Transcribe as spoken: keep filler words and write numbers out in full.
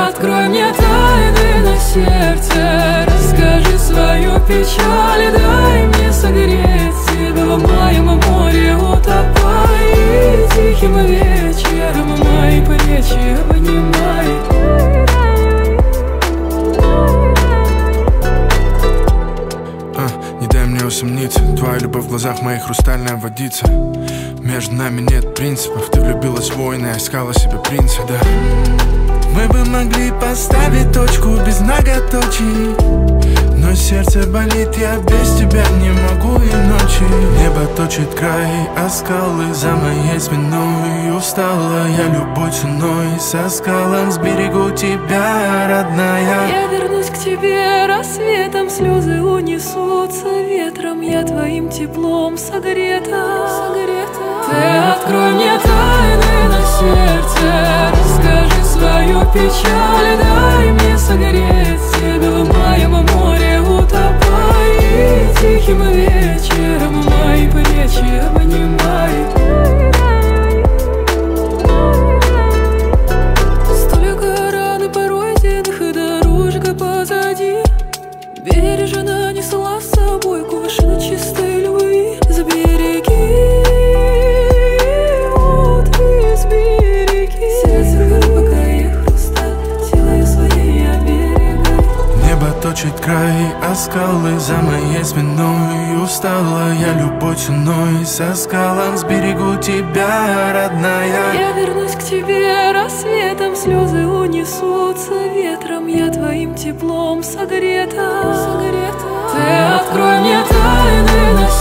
открой мне тайны на сердце, расскажи свою печаль, дай мне согреть себя в моем море, утопай. И тихим вечером мои плечи обнимай. Не дай мне усомниться, твоя любовь в глазах моих хрустальная водица. Между нами нет принципов, ты влюбилась в воина, искала себе принца, да. Мы бы могли поставить точку без многоточий, но сердце болит, я без тебя не могу и ночи. Небо точит край, а скалы за моей спиной. Устала я любой ценой, со скалом сберегу тебя, родная. Я вернусь к тебе рассветом, слезы унесутся ветром, я твоим теплом согрета, согрета. Ты открой мне тайны на сердце, расскажи свою печаль, дай мне согреть себя в моем море, утопай. И тихим вечером мои плечи обнимай. Столько ран и пройденных, дорожка позади, бережно несла с собой кувшин чистой любви. Забереги, вот и сбереги. Сердце глубокое хрусталь, силой своей оберегай. Небо точит край, а скалы за моей спиной. Устала я любой ценой, со скалом сберегу тебя, родная. Я вернусь к тебе рассветом, слезы унесутся ветром, я твоим теплом согрета, согрета. Ты открой мне тайны на